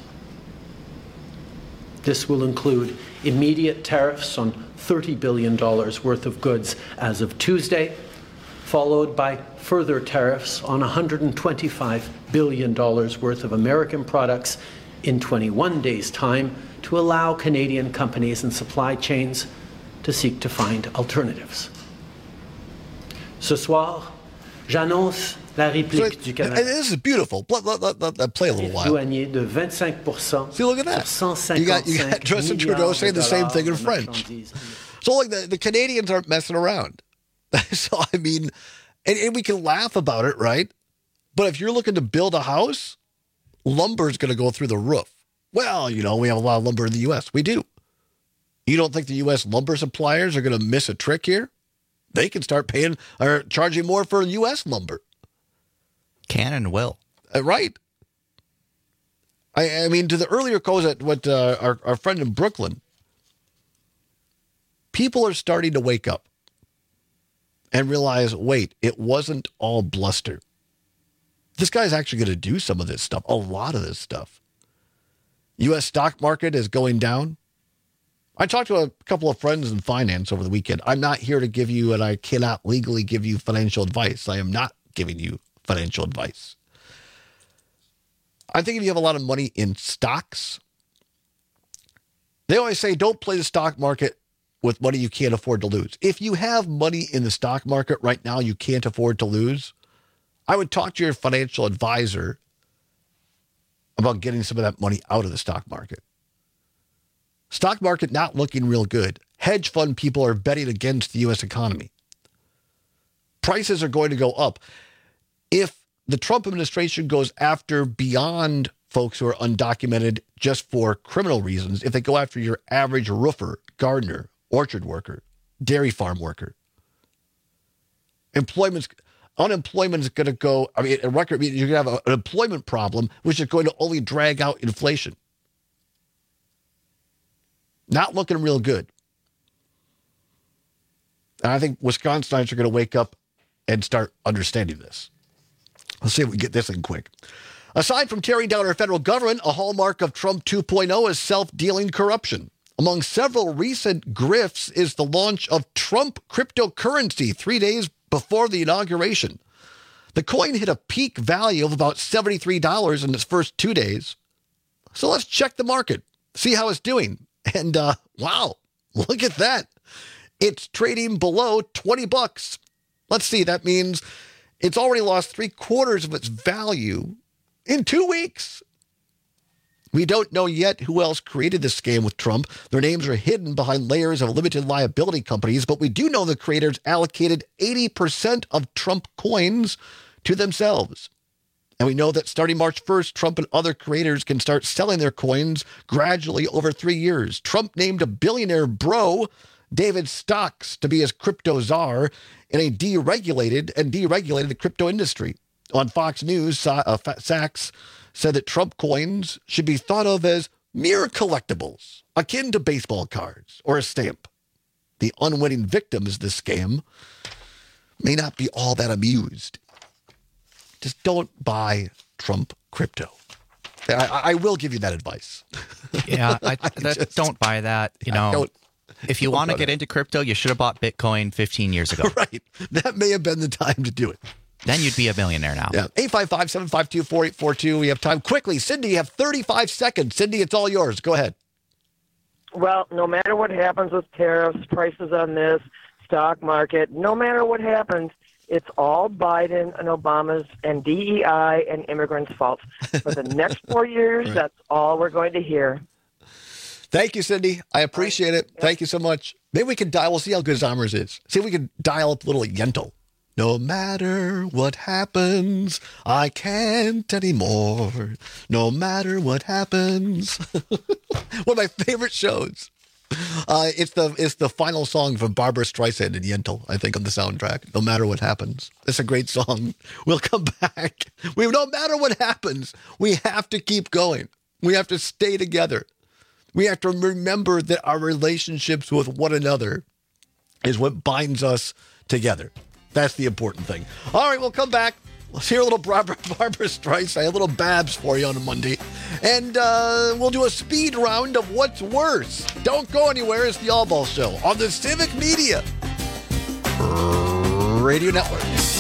This will include immediate tariffs on $30 billion worth of goods as of Tuesday, followed by further tariffs on $125 billion worth of American products in 21 days' time to allow Canadian companies and supply chains to seek to find alternatives. Ce soir, j'annonce La réplique du Canada. This is beautiful. Let play a little while. Douanier de 25%. See, look at that. You got Justin Trudeau saying the same thing in French. So, like, the Canadians aren't messing around. So, I mean, and we can laugh about it, right? But if you're looking to build a house, lumber is going to go through the roof. Well, we have a lot of lumber in the U.S. We do. You don't think the U.S. lumber suppliers are going to miss a trick here? They can start paying or charging more for U.S. lumber. Can and will. Right. I mean, to the earlier calls at what our friend in Brooklyn, people are starting to wake up and realize, wait, it wasn't all bluster. This guy's actually going to do some of this stuff, a lot of this stuff. U.S. stock market is going down. I talked to a couple of friends in finance over the weekend. I'm not here to give you, and I cannot legally give you financial advice. I am not giving you financial advice. I think if you have a lot of money in stocks, they always say don't play the stock market with money you can't afford to lose. If you have money in the stock market right now you can't afford to lose, I would talk to your financial advisor about getting some of that money out of the stock market. Stock market not looking real good. Hedge fund people are betting against the U.S. economy. Prices are going to go up. If the Trump administration goes after beyond folks who are undocumented just for criminal reasons, if they go after your average roofer, gardener, orchard worker, dairy farm worker, unemployment is going to go, a record, you're going to have an employment problem, which is going to only drag out inflation. Not looking real good. And I think Wisconsinites are going to wake up and start understanding this. Let's see if we get this in quick. Aside from tearing down our federal government, a hallmark of Trump 2.0 is self-dealing corruption. Among several recent grifts is the launch of Trump cryptocurrency 3 days before the inauguration. The coin hit a peak value of about $73 in its first 2 days. So let's check the market, see how it's doing. And wow, look at that. It's trading below $20. Let's see, that means it's already lost 3/4 of its value in 2 weeks. We don't know yet who else created this scam with Trump. Their names are hidden behind layers of limited liability companies, but we do know the creators allocated 80% of Trump coins to themselves. And we know that starting March 1st, Trump and other creators can start selling their coins gradually over 3 years. Trump named a billionaire bro, David Stocks, to be his crypto czar in a deregulated crypto industry. On Fox News, Sachs said that Trump coins should be thought of as mere collectibles, akin to baseball cards or a stamp. The unwitting victims of this scam may not be all that amused. Just don't buy Trump crypto. I will give you that advice. Yeah, don't buy that. If you want to get into crypto, you should have bought Bitcoin 15 years ago. Right. That may have been the time to do it. Then you'd be a millionaire now. Yeah. 855-752-4842. We have time. Quickly, Cindy, you have 35 seconds. Cindy, it's all yours. Go ahead. Well, no matter what happens with tariffs, prices on this, stock market, no matter what happens, it's all Biden and Obama's and DEI and immigrants' fault. For the next 4 years, right. That's all we're going to hear. Thank you, Cindy. I appreciate it. Yep. Thank you so much. Maybe we can dial. We'll see how good Zommers is. See if we can dial up a little Yentl. No matter what happens, I can't anymore. No matter what happens. One of my favorite shows. It's the final song from Barbara Streisand and Yentl, I think, on the soundtrack. No matter what happens. It's a great song. We'll come back. No matter what happens, we have to keep going. We have to stay together. We have to remember that our relationships with one another is what binds us together. That's the important thing. All right, we'll come back. Let's hear a little Barbara Streisand, a little Babs for you on a Monday. And we'll do a speed round of what's worse. Don't go anywhere. It's the All Ball Show on the Civic Media Radio Network.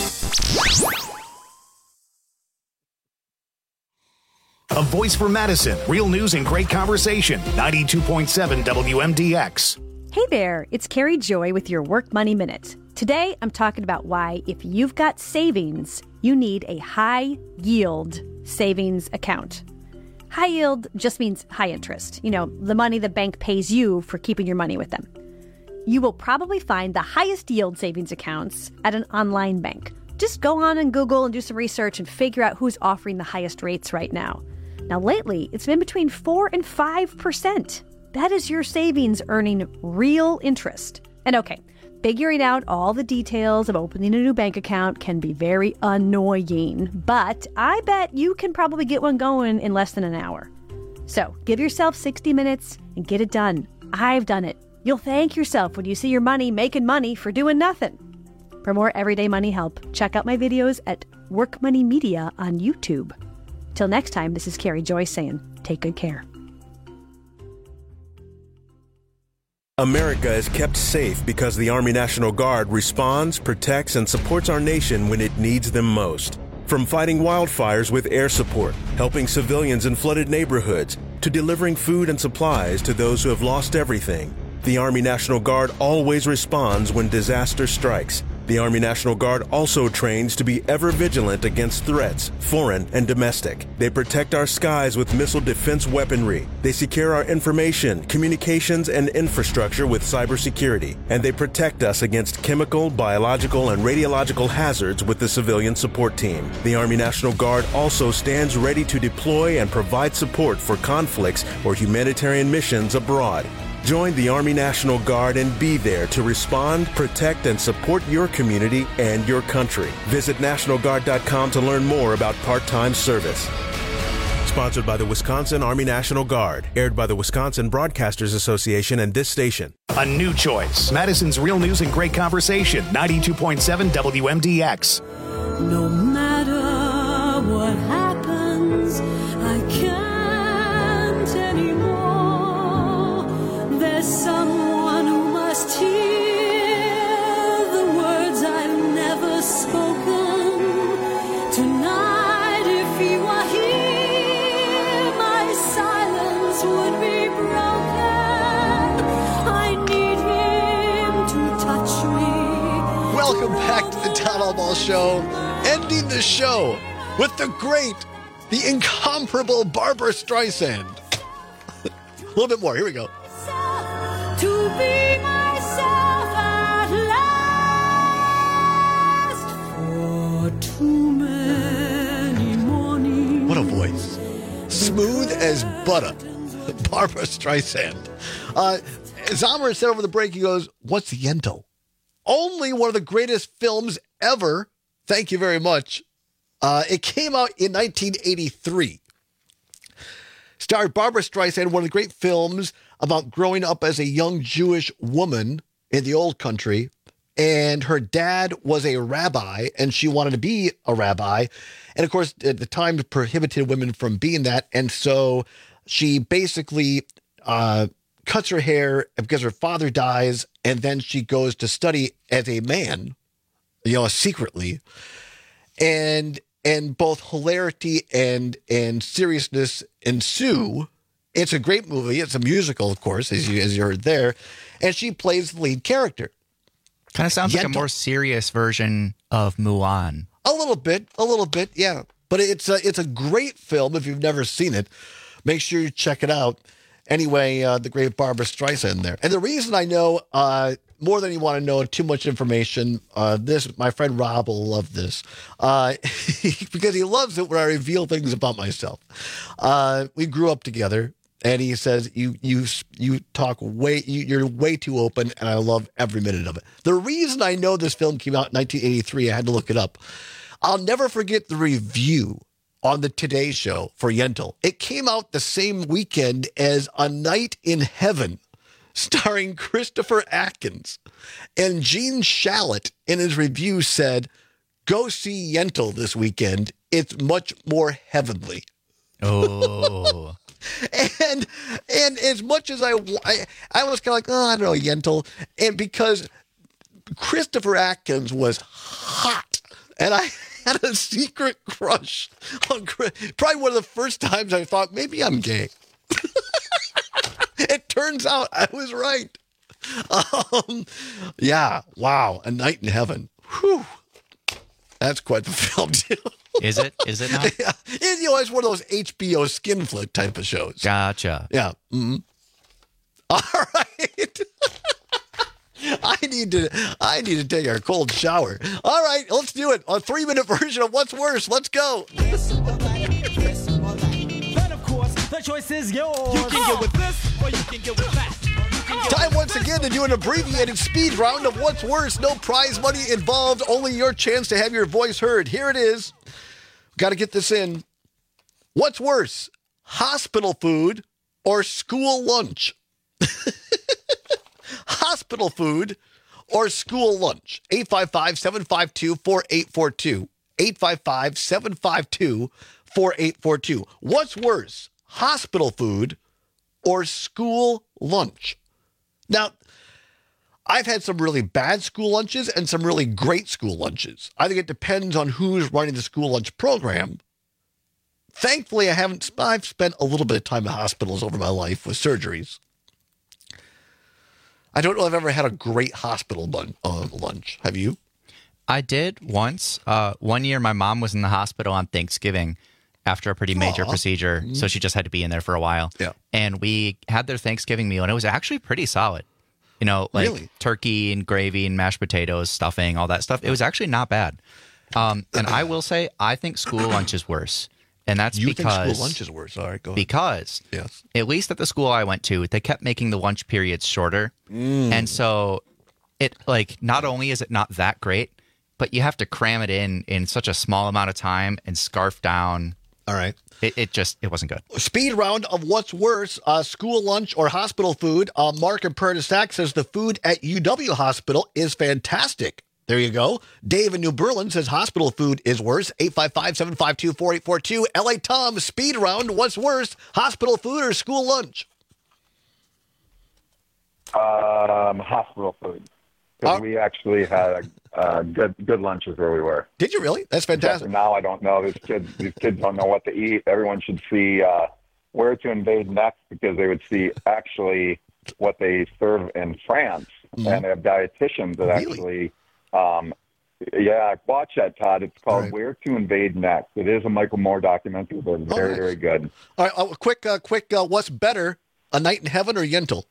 A voice for Madison. Real news and great conversation. 92.7 WMDX. Hey there, it's Carrie Joy with your Work Money Minute. Today, I'm talking about why, if you've got savings, you need a high-yield savings account. High yield just means high interest. You know, the money the bank pays you for keeping your money with them. You will probably find the highest yield savings accounts at an online bank. Just go on and Google and do some research and figure out who's offering the highest rates right now. Now, lately, it's been between 4 and 5%. That is your savings earning real interest. And okay, figuring out all the details of opening a new bank account can be very annoying, but I bet you can probably get one going in less than an hour. So give yourself 60 minutes and get it done. I've done it. You'll thank yourself when you see your money making money for doing nothing. For more everyday money help, check out my videos at Work Money Media on YouTube. Till next time, this is Carrie Joyce saying, take good care. America is kept safe because the Army National Guard responds, protects, and supports our nation when it needs them most. From fighting wildfires with air support, helping civilians in flooded neighborhoods, to delivering food and supplies to those who have lost everything, the Army National Guard always responds when disaster strikes. The Army National Guard also trains to be ever vigilant against threats, foreign and domestic. They protect our skies with missile defense weaponry. They secure our information, communications, and infrastructure with cybersecurity. And they protect us against chemical, biological, and radiological hazards with the civilian support team. The Army National Guard also stands ready to deploy and provide support for conflicts or humanitarian missions abroad. Join the Army National Guard and be there to respond, protect, and support your community and your country. Visit NationalGuard.com to learn more about part-time service. Sponsored by the Wisconsin Army National Guard. Aired by the Wisconsin Broadcasters Association and this station. A new choice. Madison's Real News and Great Conversation. 92.7 WMDX. No matter what happens, I can't anymore. There's someone who must hear the words I've never spoken. Tonight, if he were here, my silence would be broken. I need him to touch me. Welcome back to the Todd Albaugh Show. Ending the show with the great, the incomparable Barbra Streisand. A little bit more. Here we go. To be myself at last for too many mornings. What a voice. Smooth as butter. Barbra Streisand. Zomer said over the break, he goes, what's Yentl? Only one of the greatest films ever. Thank you very much. It came out in 1983. Starred Barbra Streisand, one of the great films about growing up as a young Jewish woman in the old country. And her dad was a rabbi, and she wanted to be a rabbi. And of course, at the time, prohibited women from being that. And so she basically cuts her hair because her father dies, and then she goes to study as a man, secretly. And both hilarity and seriousness ensue. It's a great movie. It's a musical, of course, as you heard there. And she plays the lead character. Kind of sounds like a more serious version of Mulan. A little bit, yeah. But it's a great film if you've never seen it. Make sure you check it out. Anyway, the great Barbra Streisand there. And the reason I know more than you want to know too much information, my friend Rob will love this because he loves it when I reveal things about myself. We grew up together, and he says you talk you're way too open, and I love every minute of it. The reason I know this film came out in 1983, I had to look it up. I'll never forget the review on the Today Show for Yentl. It came out the same weekend as A Night in Heaven, starring Christopher Atkins. And Gene Shalit, in his review, said, go see Yentl this weekend. It's much more heavenly. Oh. and as much as I was kind of like, I don't know, Yentl. And because Christopher Atkins was hot, and I had a secret crush on probably one of the first times I thought, maybe I'm gay. It turns out I was right. Yeah, wow. A Night in Heaven. Whew. That's quite the film, too. Is it? Is it not? Yeah. It's one of those HBO skin flick type of shows. Gotcha. Yeah. Mm-hmm. All right. I need to take a cold shower. All right, let's do it. A 3-minute version of What's Worse. Let's go. Then, of course, the choice is yours. You can get with this or you can get with that. Time once again to do an abbreviated speed round of What's Worse. No prize money involved, only your chance to have your voice heard. Here it is. Got to get this in. What's worse, hospital food or school lunch? Hospital food or school lunch? 855-752-4842. 855-752-4842. What's worse, hospital food or school lunch? Now, I've had some really bad school lunches and some really great school lunches. I think it depends on who's running the school lunch program. Thankfully, I've spent a little bit of time in hospitals over my life with surgeries. I don't know if I've ever had a great hospital lunch. Have you? I did once. 1 year, my mom was in the hospital on Thanksgiving after a pretty major procedure, so she just had to be in there for a while. Yeah. And we had their Thanksgiving meal, and it was actually pretty solid. You know, like Really? turkey and gravy and mashed potatoes, stuffing, all that stuff. It was actually not bad. And I will say, I think school lunch is worse. And that's You because think school lunch is worse? All right, go ahead. Because Yes. at least at the school I went to, they kept making the lunch periods shorter. And so it not only is it not that great, but you have to cram it in such a small amount of time and scarf down. All right. It wasn't good. Speed round of What's Worse, school lunch or hospital food. Mark in Prairie du Sac says the food at UW Hospital is fantastic. There you go. Dave in New Berlin says hospital food is worse. 855-752-4842. LA Tom, speed round. What's worse, hospital food or school lunch? Hospital food. Because we actually had good lunches where we were. Did you really? That's fantastic. Except now I don't know. These kids don't know what to eat. Everyone should see Where to Invade Next, because they would see actually what they serve in France. Mm-hmm. And they have dietitians that actually... watch that, Todd. It's called Where to Invade Next. It is a Michael Moore documentary, but it's very, very good. All right, quick, what's better, A Night in Heaven or Yentl?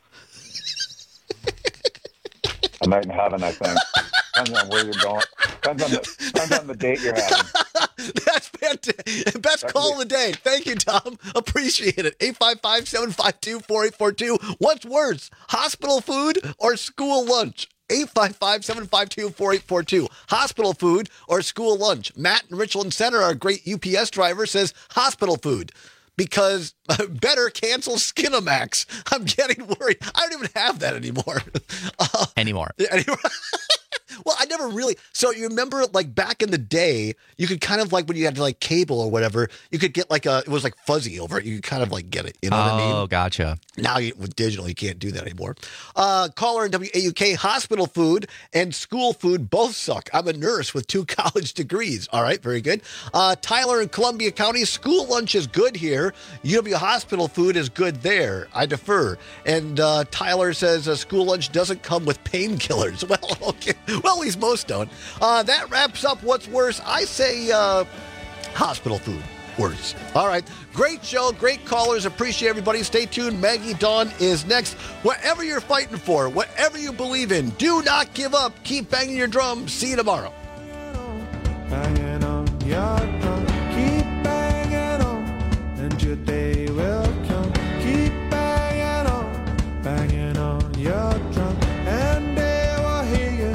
A Night in Heaven, I think. Depends on where you're going. Depends on the date you're having. That's fantastic. Best call of the day. Thank you, Tom. Appreciate it. 855-752-4842. What's worse, hospital food or school lunch? 855-752-4842. Hospital food or school lunch? Matt in Richland Center, our great UPS driver, says hospital food because better cancel Skinamax. I'm getting worried. I don't even have that anymore. Anymore. Well, I never really. So you remember, like back in the day, you could kind of like when you had like cable or whatever, you could get it was like fuzzy over it. You could kind of like get it. You know what I mean? Oh, gotcha. Now with digital, you can't do that anymore. Caller in WAUK, hospital food and school food both suck. I'm a nurse with 2 college degrees. All right, very good. Tyler in Columbia County, school lunch is good here. UW hospital food is good there. I defer. And Tyler says school lunch doesn't come with painkillers. Well, okay. Well, at least most don't. That wraps up What's Worse. I say hospital food worse. All right. Great show. Great callers. Appreciate everybody. Stay tuned. Maggie Dawn is next. Whatever you're fighting for, whatever you believe in, do not give up. Keep banging your drum. See you tomorrow. Banging on your drum, keep banging on, and your day will come. Keep banging on your drum, and they will hear you.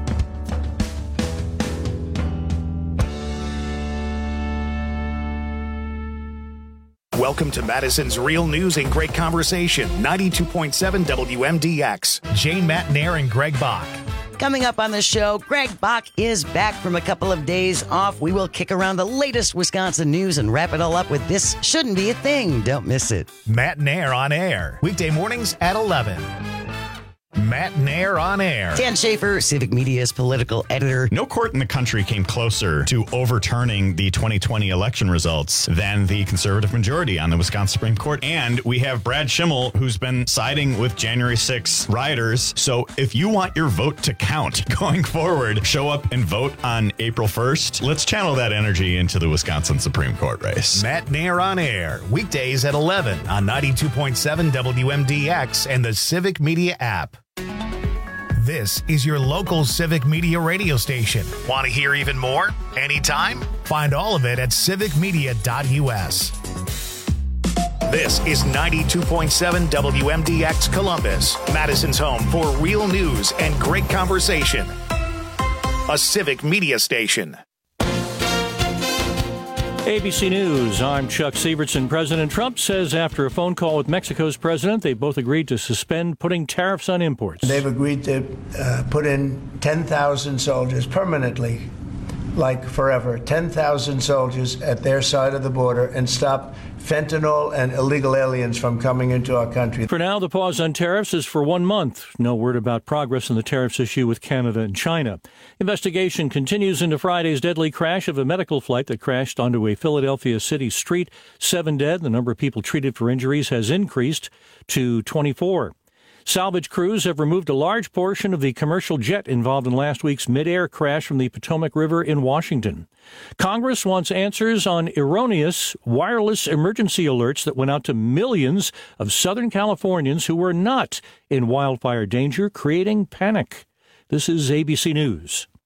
Welcome to Madison's Real News and Great Conversation, 92.7 WMDX. Jane Matt Nair and Greg Bach. Coming up on the show, Greg Bach is back from a couple of days off. We will kick around the latest Wisconsin news and wrap it all up with This Shouldn't Be a Thing. Don't miss it. Matt Nair on air, weekday mornings at 11. Matt Nair on air. Dan Schaefer, Civic Media's political editor. No court in the country came closer to overturning the 2020 election results than the conservative majority on the Wisconsin Supreme Court. And we have Brad Schimmel, who's been siding with January 6 rioters. So if you want your vote to count going forward, show up and vote on April 1st. Let's channel that energy into the Wisconsin Supreme Court race. Matt Nair on air, weekdays at 11 on 92.7 WMDX and the Civic Media app. This is your local Civic Media radio station. Want to hear even more? Anytime? Find all of it at civicmedia.us. This is 92.7 WMDX Columbus, Madison's home for real news and great conversation. A Civic Media station. ABC News, I'm Chuck Sievertson. President Trump says after a phone call with Mexico's president, they both agreed to suspend putting tariffs on imports. They've agreed to put in 10,000 soldiers permanently, like forever, 10,000 soldiers at their side of the border and stop fentanyl and illegal aliens from coming into our country. For now, the pause on tariffs is for 1 month. No word about progress in the tariffs issue with Canada and China. Investigation continues into Friday's deadly crash of a medical flight that crashed onto a Philadelphia city street. 7 dead. The number of people treated for injuries has increased to 24. Salvage crews have removed a large portion of the commercial jet involved in last week's mid-air crash from the Potomac River in Washington. Congress wants answers on erroneous wireless emergency alerts that went out to millions of Southern Californians who were not in wildfire danger, creating panic. This is ABC News.